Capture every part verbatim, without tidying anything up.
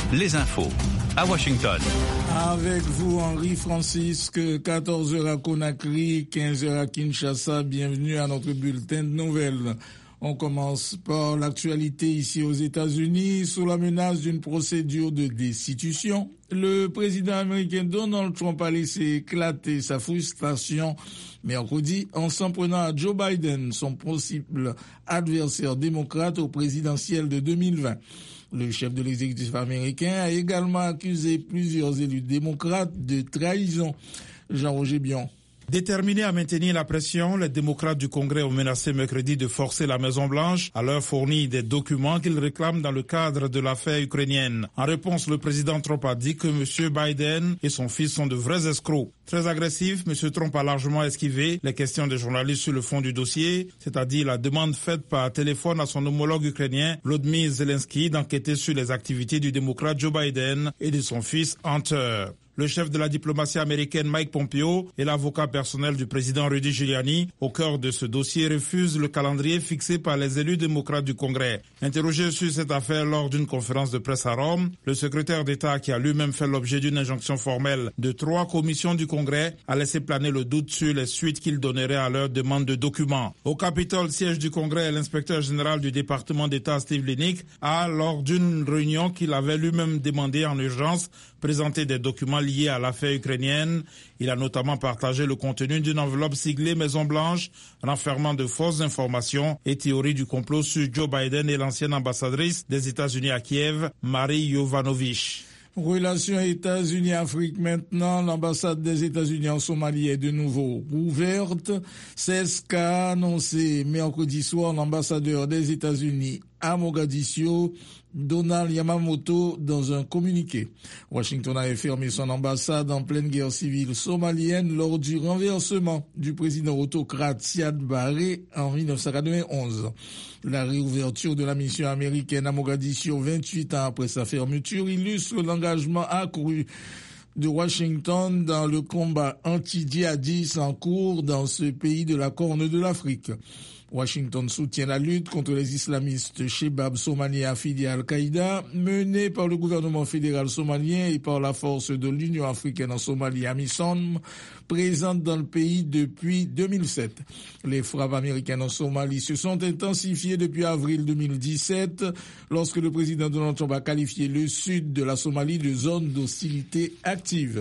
les infos à Washington. Avec vous, Henri Francisque, quatorze heures à Conakry, quinze heures à Kinshasa. Bienvenue à notre bulletin de nouvelles. On commence par l'actualité ici aux États-Unis. Sous la menace d'une procédure de destitution, le président américain Donald Trump a laissé éclater sa frustration mercredi en s'en prenant à Joe Biden, son possible adversaire démocrate au présidentiel de deux mille vingt. Le chef de l'exécutif américain a également accusé plusieurs élus démocrates de trahison. Jean-Roger Bion. Déterminés à maintenir la pression, les démocrates du Congrès ont menacé mercredi de forcer la Maison-Blanche à leur fournir des documents qu'ils réclament dans le cadre de l'affaire ukrainienne. En réponse, le président Trump a dit que M. Biden et son fils sont de vrais escrocs. Très agressif, M. Trump a largement esquivé les questions des journalistes sur le fond du dossier, c'est-à-dire la demande faite par téléphone à son homologue ukrainien, Volodymyr Zelensky, d'enquêter sur les activités du démocrate Joe Biden et de son fils Hunter. Le chef de la diplomatie américaine Mike Pompeo et l'avocat personnel du président Rudy Giuliani, au cœur de ce dossier, refusent le calendrier fixé par les élus démocrates du Congrès. Interrogé sur cette affaire lors d'une conférence de presse à Rome, le secrétaire d'État, qui a lui-même fait l'objet d'une injonction formelle de trois commissions du Congrès, a laissé planer le doute sur les suites qu'il donnerait à leur demande de documents. Au Capitole, siège du Congrès, l'inspecteur général du département d'État Steve Linick a, lors d'une réunion qu'il avait lui-même demandée en urgence, présenté des documents liés à l'affaire ukrainienne. Il a notamment partagé le contenu d'une enveloppe siglée Maison-Blanche, renfermant de fausses informations et théories du complot sur Joe Biden et l'ancienne ambassadrice des États-Unis à Kiev, Marie Yovanovitch. Relations États-Unis-Afrique maintenant. L'ambassade des États-Unis en Somalie est de nouveau ouverte. C'est ce qu'a annoncé mercredi soir l'ambassadeur des États-Unis à Mogadiscio, Donald Yamamoto, dans un communiqué. Washington avait fermé son ambassade en pleine guerre civile somalienne lors du renversement du président autocrate Siad Barre en dix-neuf cent quatre-vingt-onze. La réouverture de la mission américaine à Mogadiscio vingt-huit ans après sa fermeture illustre l'engagement accru de Washington dans le combat anti-djihadiste en cours dans ce pays de la Corne de l'Afrique. Washington soutient la lutte contre les islamistes Shebab somaliens affiliés à Al-Qaïda, menée par le gouvernement fédéral somalien et par la force de l'Union africaine en Somalie, AMISOM, présente dans le pays depuis deux mille sept. Les frappes américaines en Somalie se sont intensifiées depuis avril deux mille dix-sept, lorsque le président Donald Trump a qualifié le sud de la Somalie de zone d'hostilité active.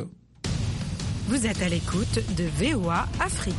Vous êtes à l'écoute de V O A Afrique.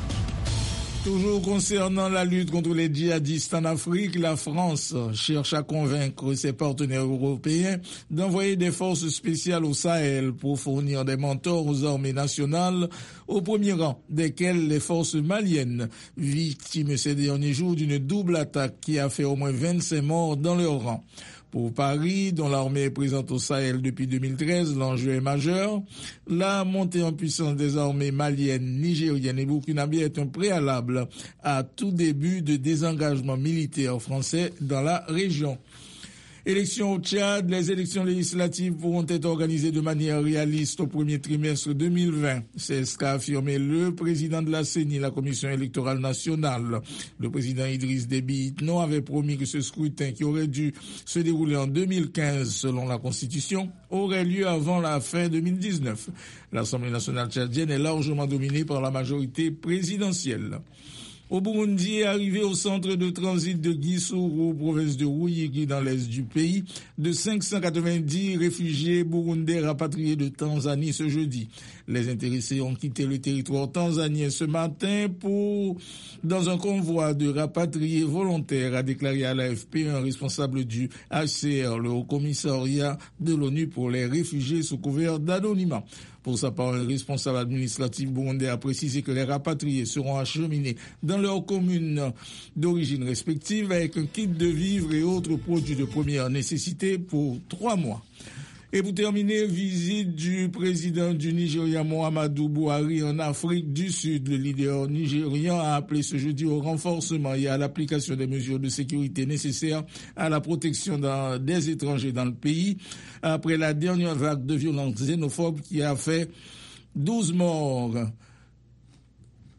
Toujours concernant la lutte contre les djihadistes en Afrique, la France cherche à convaincre ses partenaires européens d'envoyer des forces spéciales au Sahel pour fournir des mentors aux armées nationales, au premier rang desquelles les forces maliennes, victimes ces derniers jours d'une double attaque qui a fait au moins vingt-cinq morts dans leur rang. Pour Paris, dont l'armée est présente au Sahel depuis deux mille treize, l'enjeu est majeur. La montée en puissance des armées maliennes, nigériennes et burkinabées est un préalable à tout début de désengagement militaire français dans la région. Élections au Tchad, les élections législatives pourront être organisées de manière réaliste au premier trimestre deux mille vingt. C'est ce qu'a affirmé le président de la C E N I, la Commission électorale nationale. Le président Idriss Déby Itno avait promis que ce scrutin, qui aurait dû se dérouler en deux mille quinze selon la Constitution, aurait lieu avant la fin deux mille dix-neuf. L'Assemblée nationale tchadienne est largement dominée par la majorité présidentielle. Au Burundi, arrivé au centre de transit de Gisuru, province de Ruyigi dans l'est du pays, de cinq cent quatre-vingt-dix réfugiés burundais rapatriés de Tanzanie ce jeudi. Les intéressés ont quitté le territoire tanzanien ce matin pour, dans un convoi de rapatriés volontaires, a déclaré à l'A F P un responsable du H C R, le Haut Commissariat de l'ONU pour les réfugiés sous couvert d'anonymat. Pour sa part, un responsable administratif burundais a précisé que les rapatriés seront acheminés dans leurs communes d'origine respective avec un kit de vivres et autres produits de première nécessité pour trois mois. Et pour terminer, visite du président du Nigeria, Muhammadu Buhari, en Afrique du Sud. Le leader nigérian a appelé ce jeudi au renforcement et à l'application des mesures de sécurité nécessaires à la protection des étrangers dans le pays, après la dernière vague de violences xénophobes qui a fait douze morts.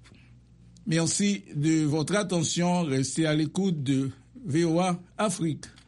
Merci de votre attention. Restez à l'écoute de V O A Afrique.